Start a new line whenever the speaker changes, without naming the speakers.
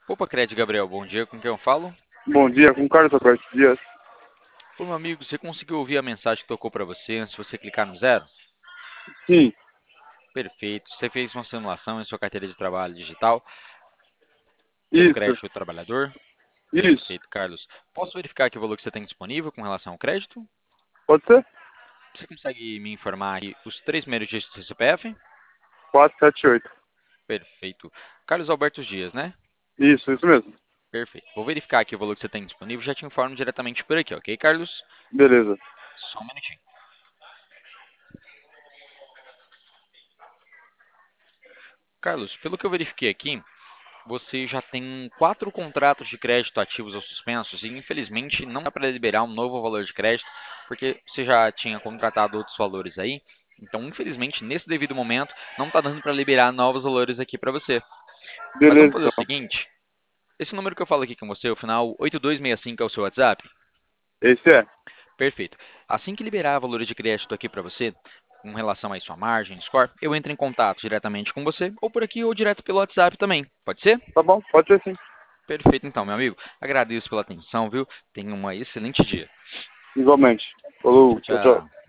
Opa, Cred Gabriel, bom dia, com quem eu falo?
Bom dia, com Carlos Alberto Dias.
Ô, meu amigo, você conseguiu ouvir a mensagem que tocou para você antes de você clicar no zero?
Sim,
Perfeito. Você fez uma simulação em sua carteira de trabalho digital pelo
isso,
crédito do trabalhador?
isso.
Perfeito, Carlos. Posso verificar aqui o valor que você tem disponível com relação ao crédito?
Pode ser?
Você consegue me informar aí os três primeiros dígitos do seu CPF?
478.
Perfeito. Carlos Alberto Dias, né?
Isso mesmo.
Perfeito. Vou verificar aqui o valor que você tem disponível, já te informo diretamente por aqui, ok, Carlos?
Beleza.
Só um minutinho. Carlos, pelo que eu verifiquei aqui, você já tem quatro contratos de crédito ativos ou suspensos e infelizmente não dá para liberar um novo valor de crédito porque você já tinha contratado outros valores aí. Então, infelizmente, nesse devido momento, não está dando para liberar novos valores aqui para você. Mas vamos
Beleza,
fazer o
então.
seguinte: esse número que eu falo aqui com você, o final 8265 é o seu WhatsApp?
Esse é.
Perfeito. Assim que liberar valores de crédito aqui para você, com relação à sua margem, score, eu entro em contato diretamente com você, ou por aqui, ou direto pelo WhatsApp também. Pode ser?
Tá bom, pode ser sim.
Perfeito, então, meu amigo. Agradeço pela atenção, viu? Tenha um excelente dia.
Igualmente.
Tchau,
Falou, tchau, tchau.
tchau.